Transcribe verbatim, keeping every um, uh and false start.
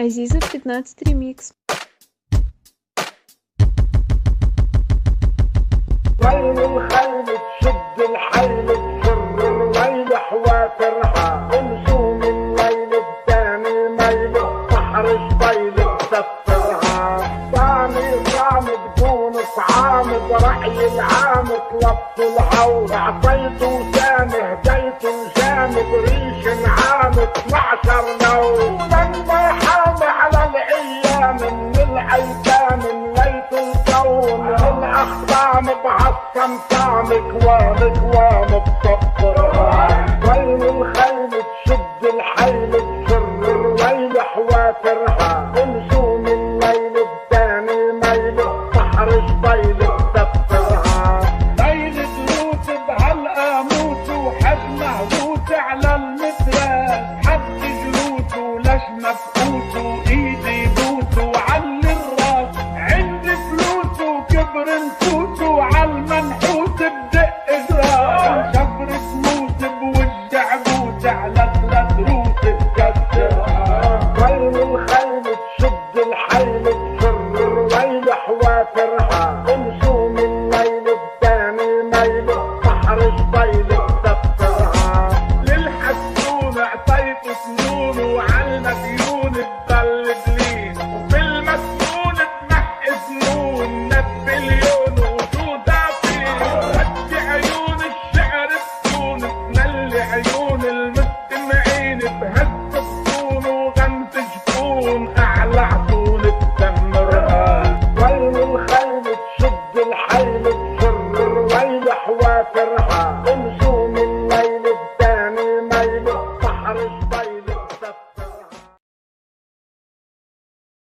Азиза в пятнадцать ремикс. ويل الخيل تشد الحيل تفر الويل حوافرها امشوا من ليل الثاني الميل بحر شبيل تسفرها ثاني صامد دون صعامد رأي العام طلبت الهول اعطيته سامي هديته جامد ريش عامد اثنعشر لون لما حامي على الايام من الايتام ليت الكون الاخطام بعصم طعم كوام كوام بصفرها ويل الخيل تشد الحيل تفر الويل حوافرها امشوا من ليل الثاني ميل بحر شبيل تسفرها ليل دروس بهالقاموس وحجمه هوس على المتراس حد جلوسه ليش مفقوس وايدي بوسه وعلي الراس عندي فلوس وكبر نفوس وعالمنحوس بدق جراس شفر سموس بوجه عبوس على ثلاث روس بكسرها ويل الخيل تشد الحيل تفر الويل حوافرها امشوا من ليل الثاني ميل بحر شبيل تسفرها للحسون اعطيته سنون وعالمديون تضل بلين وبالمسنون تنحي سنون نبليون وجود عفين ردي عيون الشعر تكون تملي عيون المستمعين بهز الصون وغمز جفون اعلى عطول تدمرها ويل الخيل تشد الحيل تفر الويل حوافرها امشوا من ليل الثاني ميل